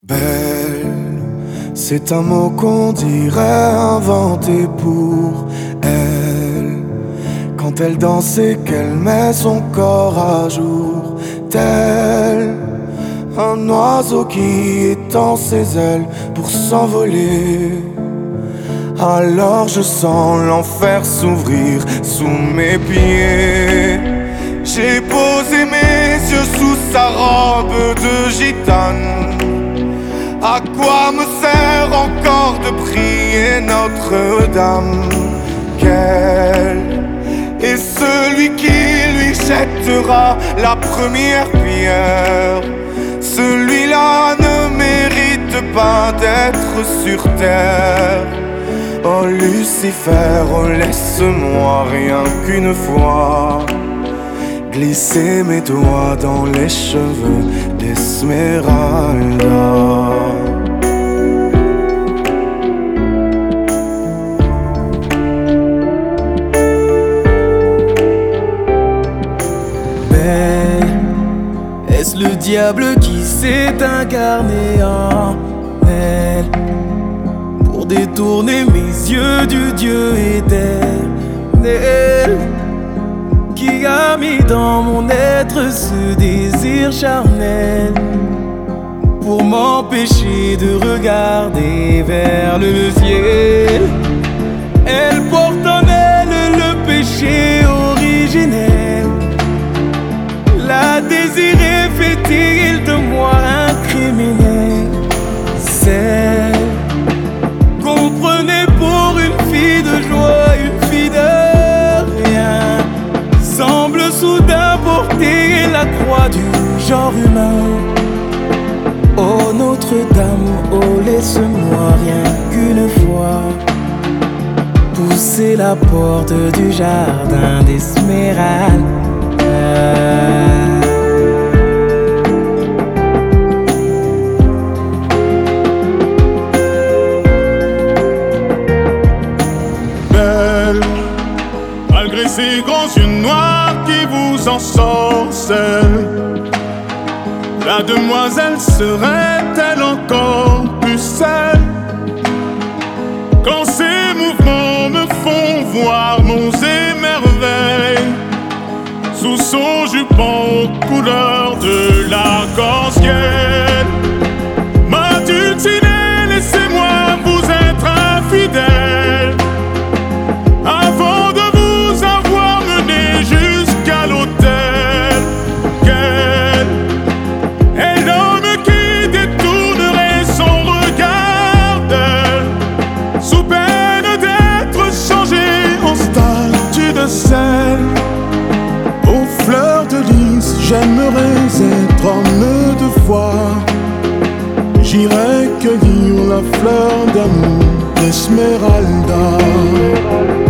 Belle, c'est un mot qu'on dirait inventé pour elle. Quand elle danse et qu'elle met son corps à jour, tel un oiseau qui étend ses ailes pour s'envoler. Alors je sens l'enfer s'ouvrir sous mes pieds. J'ai posé mes yeux sous sa robe de gitane. À quoi me sert encore de prier Notre-Dame? Quel est celui qui lui jettera la première pierre? Celui-là ne mérite pas d'être sur terre. Oh Lucifer, oh laisse-moi rien qu'une fois glisser mes doigts dans les cheveux d'Esmeralda. Est-ce le diable qui s'est incarné en elle pour détourner mes yeux du Dieu éternel, qui a mis dans mon être ce désir charnel pour m'empêcher de regarder vers le ciel? Elle porte en elle le péché originel, la désirée fait-il de moi un criminel? Celle qu'on prenait pour une fille de joie, une fille de rien, semble soudain porter la croix du genre humain. Oh Notre-Dame, oh laisse-moi rien qu'une fois pousser la porte du jardin d'Esmeralda. Malgré ces grands yeux noirs qui vous ensorcellent, la demoiselle serait-elle encore plus seule? Quand ses mouvements me font voir monts et merveilles sous son jupon aux couleurs de l'arc-en-ciel. Ma dulcinée, laissez-moi vous être infidèle avant de vous avoir mené jusqu'à l'autel. Quel est l'homme qui détournerait son regard d'elle, sous peine d'être changé en statue de sel? Aux fleurs de lys, j'aimerais être homme de foi. J'irai cueillir la fleur d'amour d'Esmeralda.